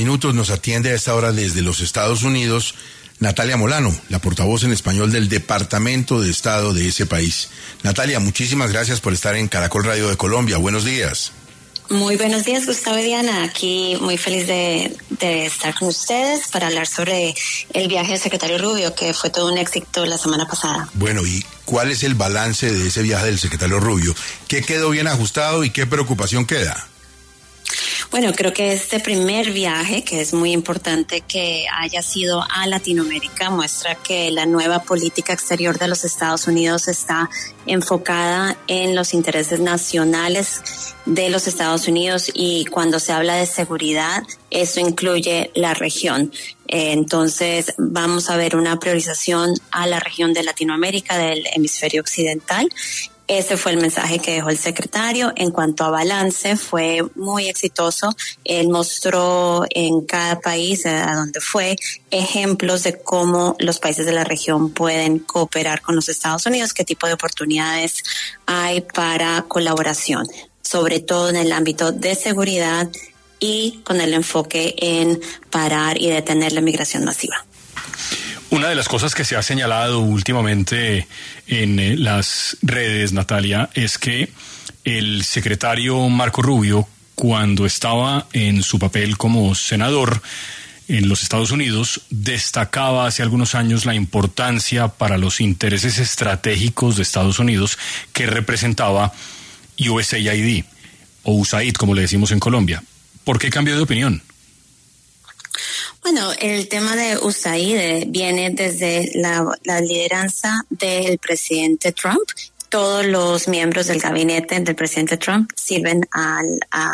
Minutos nos atiende a esta hora desde los Estados Unidos Natalia Molano, la portavoz en español del Departamento de Estado de ese país. Natalia, muchísimas gracias por estar en Caracol Radio de Colombia. Buenos días. Muy buenos días, Gustavo y Diana. Aquí muy feliz de estar con ustedes para hablar sobre el viaje del secretario Rubio, que fue todo un éxito la semana pasada. Bueno, ¿y cuál es el balance de ese viaje del secretario Rubio? ¿Qué quedó bien ajustado y qué preocupación queda? Bueno, creo que este primer viaje, que es muy importante que haya sido a Latinoamérica, muestra que la nueva política exterior de los Estados Unidos está enfocada en los intereses nacionales de los Estados Unidos, y cuando se habla de seguridad, eso incluye la región. Entonces vamos a ver una priorización a la región de Latinoamérica, del hemisferio occidental. Ese fue el mensaje que dejó el secretario. En cuanto a balance, fue muy exitoso. Él mostró en cada país a donde fue ejemplos de cómo los países de la región pueden cooperar con los Estados Unidos, qué tipo de oportunidades hay para colaboración, sobre todo en el ámbito de seguridad y con el enfoque en parar y detener la migración masiva. Una de las cosas que se ha señalado últimamente en las redes, Natalia, es que el secretario Marco Rubio, cuando estaba en su papel como senador en los Estados Unidos, destacaba hace algunos años la importancia para los intereses estratégicos de Estados Unidos que representaba USAID, o USAID, como le decimos en Colombia. ¿Por qué cambió de opinión? Bueno, el tema de USAID viene desde la lideranza del presidente Trump. Todos los miembros del gabinete del presidente Trump sirven a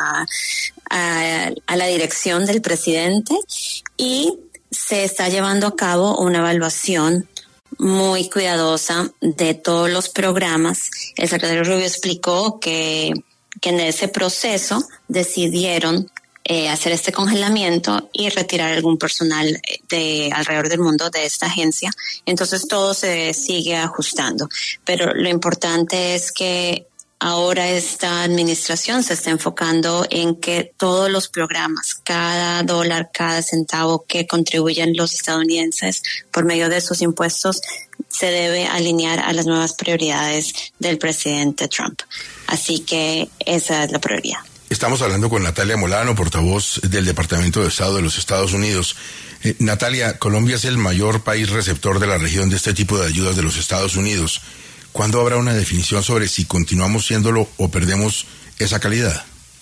la dirección del presidente, y se está llevando a cabo una evaluación muy cuidadosa de todos los programas. El secretario Rubio explicó que en ese proceso decidieron hacer este congelamiento y retirar algún personal de alrededor del mundo de esta agencia. Entonces todo se sigue ajustando, pero lo importante es que ahora esta administración se está enfocando en que todos los programas, cada dólar, cada centavo que contribuyen los estadounidenses por medio de sus impuestos, se debe alinear a las nuevas prioridades del presidente Trump. Así que esa es la prioridad. Estamos hablando con Natalia Molano, portavoz del Departamento de Estado de los Estados Unidos. Natalia, Colombia es el mayor país receptor de la región de este tipo de ayudas de los Estados Unidos. ¿Cuándo habrá una definición sobre si continuamos siéndolo o perdemos esa calidad?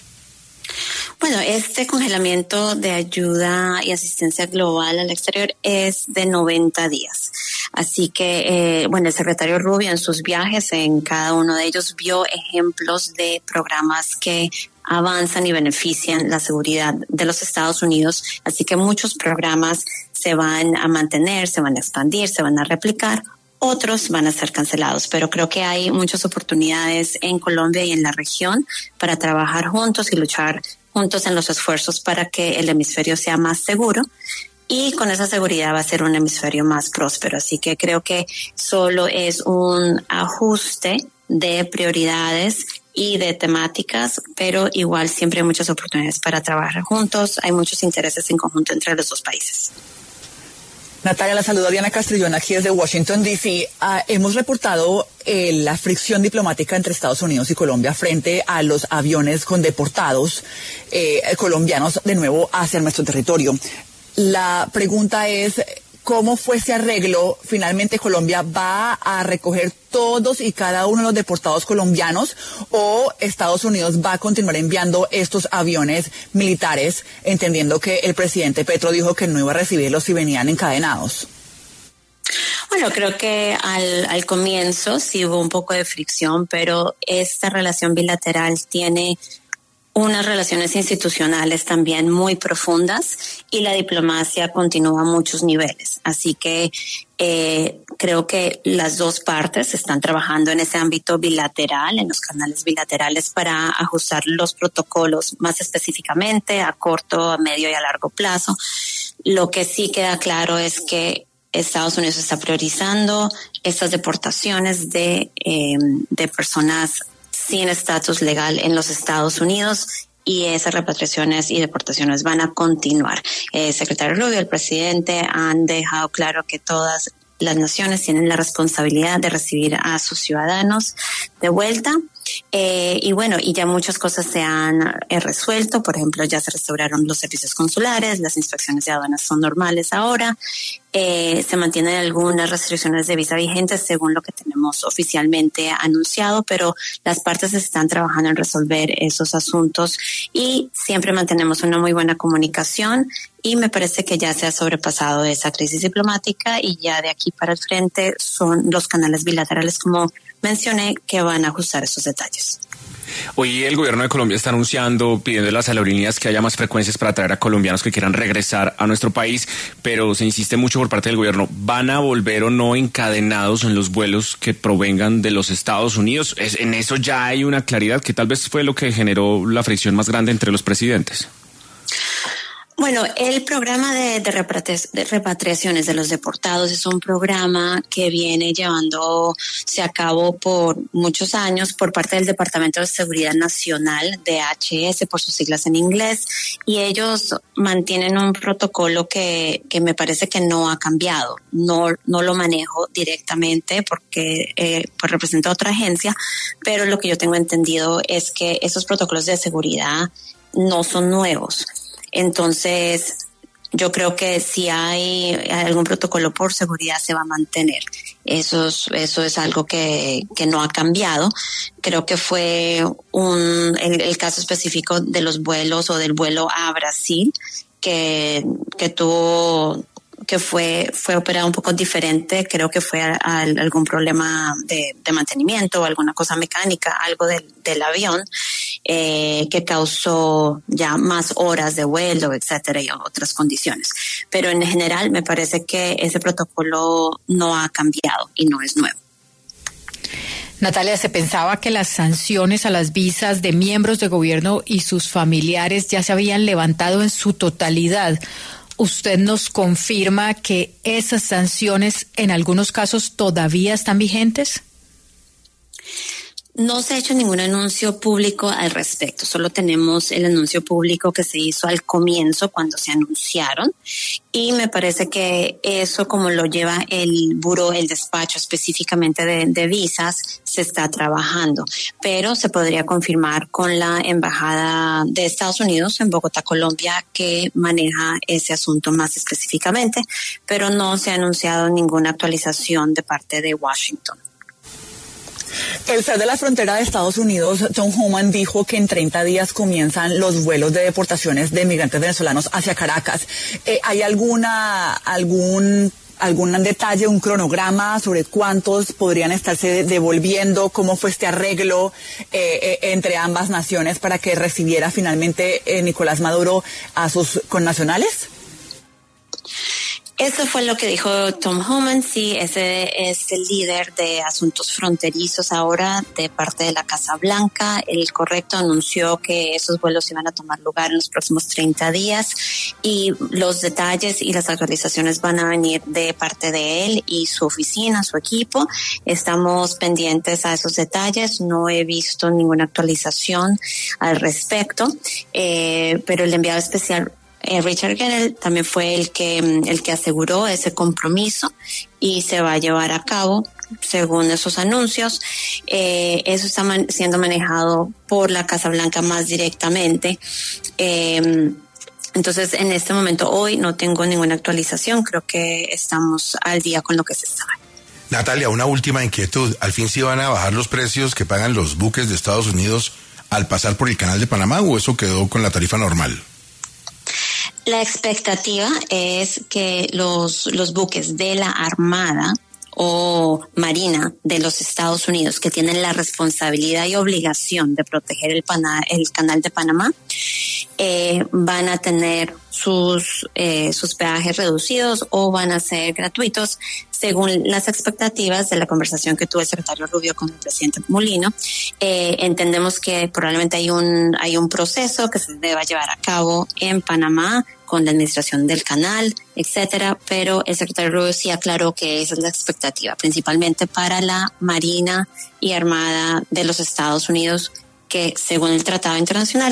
Bueno, este congelamiento de ayuda y asistencia global al exterior es de 90 días. Así que, el secretario Rubio en sus viajes, en cada uno de ellos, vio ejemplos de programas que avanzan y benefician la seguridad de los Estados Unidos. Así que muchos programas se van a mantener, se van a expandir, se van a replicar. Otros van a ser cancelados, pero creo que hay muchas oportunidades en Colombia y en la región para trabajar juntos y luchar juntos en los esfuerzos para que el hemisferio sea más seguro, y con esa seguridad va a ser un hemisferio más próspero. Así que creo que solo es un ajuste de prioridades y de temáticas, pero igual siempre hay muchas oportunidades para trabajar juntos. Hay muchos intereses en conjunto entre los dos países. Natalia, la saluda Diana Castrillón aquí desde Washington, D.C. Hemos reportado la fricción diplomática entre Estados Unidos y Colombia frente a los aviones con deportados colombianos de nuevo hacia nuestro territorio. La pregunta es, ¿cómo fue ese arreglo? ¿Finalmente Colombia va a recoger todos y cada uno de los deportados colombianos, o Estados Unidos va a continuar enviando estos aviones militares, entendiendo que el presidente Petro dijo que no iba a recibirlos si venían encadenados? Bueno, creo que al comienzo sí hubo un poco de fricción, pero esta relación bilateral tiene unas relaciones institucionales también muy profundas, y la diplomacia continúa a muchos niveles. Así que creo que las dos partes están trabajando en ese ámbito bilateral, en los canales bilaterales, para ajustar los protocolos más específicamente a corto, a medio y a largo plazo. Lo que sí queda claro es que Estados Unidos está priorizando estas deportaciones de personas sin estatus legal en los Estados Unidos, y esas repatriaciones y deportaciones van a continuar. El secretario Rubio, el presidente, han dejado claro que todas las naciones tienen la responsabilidad de recibir a sus ciudadanos de vuelta. Y bueno, y ya muchas cosas se han resuelto. Por ejemplo, ya se restauraron los servicios consulares, las inspecciones de aduanas son normales ahora. Se mantienen algunas restricciones de visa vigentes según lo que tenemos oficialmente anunciado, pero las partes están trabajando en resolver esos asuntos y siempre mantenemos una muy buena comunicación, y me parece que ya se ha sobrepasado esa crisis diplomática y ya de aquí para el frente son los canales bilaterales, como mencioné, que van a ajustar esos detalles. Hoy el gobierno de Colombia está anunciando, pidiendo a las aerolíneas que haya más frecuencias para traer a colombianos que quieran regresar a nuestro país, pero se insiste mucho por parte del gobierno, ¿van a volver o no encadenados en los vuelos que provengan de los Estados Unidos? En eso ya hay una claridad que tal vez fue lo que generó la fricción más grande entre los presidentes. Bueno, el programa de repatriaciones de los deportados es un programa que viene llevándose a cabo por muchos años por parte del Departamento de Seguridad Nacional, DHS por sus siglas en inglés, y ellos mantienen un protocolo que me parece que no ha cambiado. No lo manejo directamente porque pues represento a otra agencia, pero lo que yo tengo entendido es que esos protocolos de seguridad no son nuevos. Entonces, yo creo que si hay algún protocolo por seguridad se va a mantener. Eso es algo que no ha cambiado. Creo que fue el caso específico de los vuelos o del vuelo a Brasil que fue operado un poco diferente. Creo que fue algún problema de mantenimiento o alguna cosa mecánica, algo del avión, que causó ya más horas de vuelo, etcétera, y otras condiciones. Pero en general me parece que ese protocolo no ha cambiado y no es nuevo. Natalia, se pensaba que las sanciones a las visas de miembros de gobierno y sus familiares ya se habían levantado en su totalidad. ¿Usted nos confirma que esas sanciones en algunos casos todavía están vigentes? No se ha hecho ningún anuncio público al respecto, solo tenemos el anuncio público que se hizo al comienzo cuando se anunciaron, y me parece que eso, como lo lleva el buró, el despacho específicamente de visas, se está trabajando, pero se podría confirmar con la Embajada de Estados Unidos en Bogotá, Colombia, que maneja ese asunto más específicamente, pero no se ha anunciado ninguna actualización de parte de Washington. El juez de la frontera de Estados Unidos, Tom Homan, dijo que en 30 días comienzan los vuelos de deportaciones de migrantes venezolanos hacia Caracas. ¿Hay algún detalle, un cronograma sobre cuántos podrían estarse devolviendo? ¿Cómo fue este arreglo entre ambas naciones para que recibiera finalmente Nicolás Maduro a sus connacionales? Eso fue lo que dijo Tom Homan. Sí, ese es el líder de asuntos fronterizos ahora de parte de la Casa Blanca. El correcto anunció que esos vuelos iban a tomar lugar en los próximos 30 días y los detalles y las actualizaciones van a venir de parte de él y su oficina, su equipo. Estamos pendientes a esos detalles. No he visto ninguna actualización al respecto, pero el enviado especial Richard Gennell también fue el que aseguró ese compromiso y se va a llevar a cabo según esos anuncios. Eso está siendo manejado por la Casa Blanca más directamente. Entonces, en este momento, hoy no tengo ninguna actualización. Creo que estamos al día con lo que se sabe. Natalia, una última inquietud. ¿Al fin sí van a bajar los precios que pagan los buques de Estados Unidos al pasar por el Canal de Panamá, o eso quedó con la tarifa normal? La expectativa es que los buques de la Armada o Marina de los Estados Unidos, que tienen la responsabilidad y obligación de proteger el Canal de Panamá, van a tener sus peajes reducidos o van a ser gratuitos, según las expectativas de la conversación que tuvo el secretario Rubio con el presidente Molino. Entendemos que probablemente hay un proceso que se deba llevar a cabo en Panamá con la administración del canal, etcétera, pero el secretario Rubio sí aclaró que esa es la expectativa, principalmente para la Marina y Armada de los Estados Unidos, que según el Tratado Internacional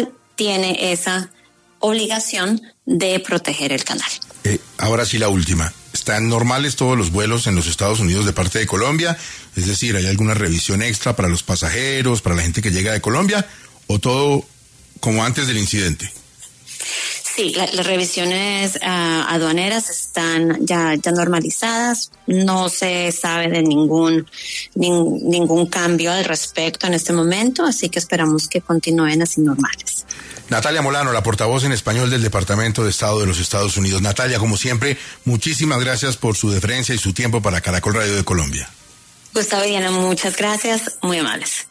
tiene esa obligación de proteger el canal. Ahora sí la última. ¿Están normales todos los vuelos en los Estados Unidos de parte de Colombia? Es decir, ¿hay alguna revisión extra para los pasajeros, para la gente que llega de Colombia? ¿O todo como antes del incidente? Sí, las revisiones aduaneras están ya normalizadas. No se sabe de ningún cambio al respecto en este momento, así que esperamos que continúen así normales. Natalia Molano, la portavoz en español del Departamento de Estado de los Estados Unidos. Natalia, como siempre, muchísimas gracias por su deferencia y su tiempo para Caracol Radio de Colombia. Gustavo y Diana, muchas gracias, muy amables.